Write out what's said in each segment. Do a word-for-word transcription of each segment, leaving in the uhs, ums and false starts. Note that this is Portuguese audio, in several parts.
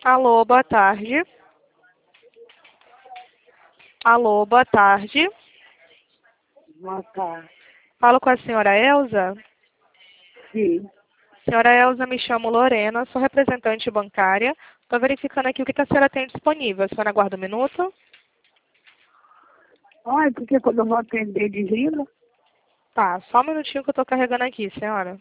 Alô, boa tarde. Alô, boa tarde. Boa tarde. Falo com a senhora Elza. Sim. Senhora Elza, me chamo Lorena, sou representante bancária. Estou verificando aqui o que que a senhora tem disponível. A senhora aguarda um minuto? Olha, porque quando eu vou atender de vila, Tá, só um minutinho que eu estou carregando aqui, senhora.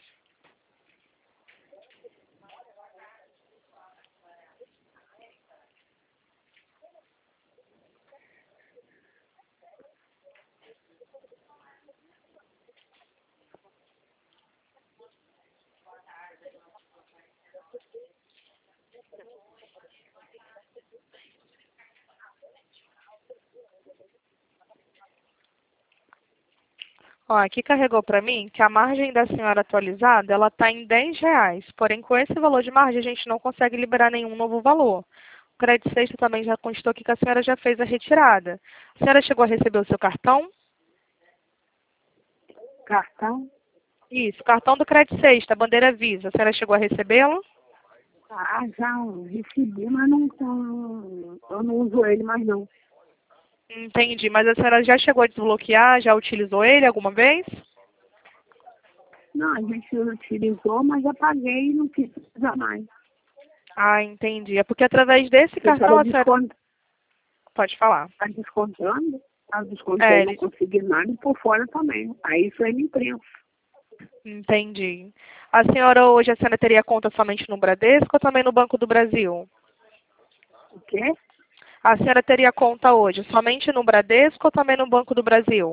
Ó, aqui carregou para mim que a margem da senhora atualizada, ela está em dez reais. Porém, com esse valor de margem, a gente não consegue liberar nenhum novo valor. O crédito sexta também já constou aqui que a senhora já fez a retirada. A senhora chegou a receber o seu cartão? cartão, Isso, cartão do crédito sexta, bandeira Visa. A senhora chegou a recebê-lo? ah, já recebi, mas não, não, eu não uso ele mais não. Entendi, mas a senhora já chegou a desbloquear, já utilizou ele alguma vez? Não, a gente utilizou, mas já paguei e não quis usar mais. Ah, entendi. É porque através desse Você cartão estava a senhora... descont... Pode falar. tá descontando, tá descontando, É, não ele... consegui nada e por fora também. Aí isso aí me imprensa. Entendi. A senhora hoje, a senhora teria conta somente no Bradesco ou também no Banco do Brasil? O quê? A senhora teria conta hoje somente no Bradesco ou também no Banco do Brasil?